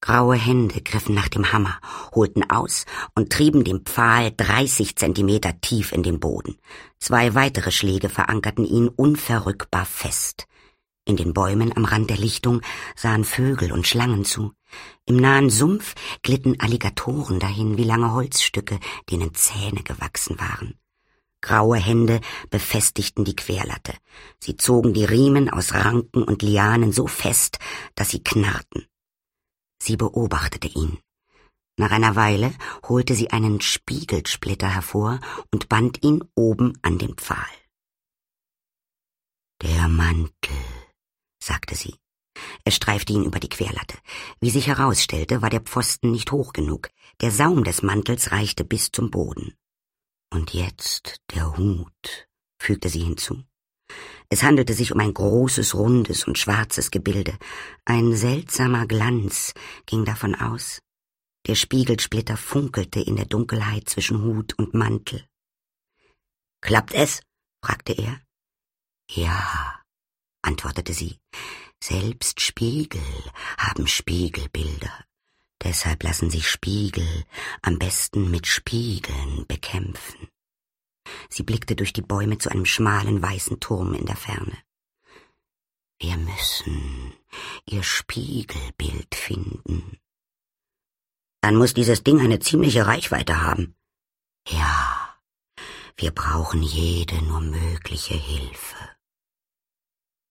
Graue Hände griffen nach dem Hammer, holten aus und trieben den Pfahl 30 Zentimeter tief in den Boden. 2 weitere Schläge verankerten ihn unverrückbar fest. In den Bäumen am Rand der Lichtung sahen Vögel und Schlangen zu. Im nahen Sumpf glitten Alligatoren dahin wie lange Holzstücke, denen Zähne gewachsen waren. Graue Hände befestigten die Querlatte. Sie zogen die Riemen aus Ranken und Lianen so fest, dass sie knarrten. Sie beobachtete ihn. Nach einer Weile holte sie einen Spiegelsplitter hervor und band ihn oben an den Pfahl. »Der Mantel«, sagte sie. Er streifte ihn über die Querlatte. Wie sich herausstellte, war der Pfosten nicht hoch genug. Der Saum des Mantels reichte bis zum Boden. »Und jetzt der Hut«, fügte sie hinzu. Es handelte sich um ein großes, rundes und schwarzes Gebilde. Ein seltsamer Glanz ging davon aus. Der Spiegelsplitter funkelte in der Dunkelheit zwischen Hut und Mantel. »Klappt es?« fragte er. »Ja«, antwortete sie. »Selbst Spiegel haben Spiegelbilder. Deshalb lassen sich Spiegel am besten mit Spiegeln bekämpfen.« Sie blickte durch die Bäume zu einem schmalen, weißen Turm in der Ferne. »Wir müssen ihr Spiegelbild finden.« »Dann muss dieses Ding eine ziemliche Reichweite haben.« »Ja, wir brauchen jede nur mögliche Hilfe.«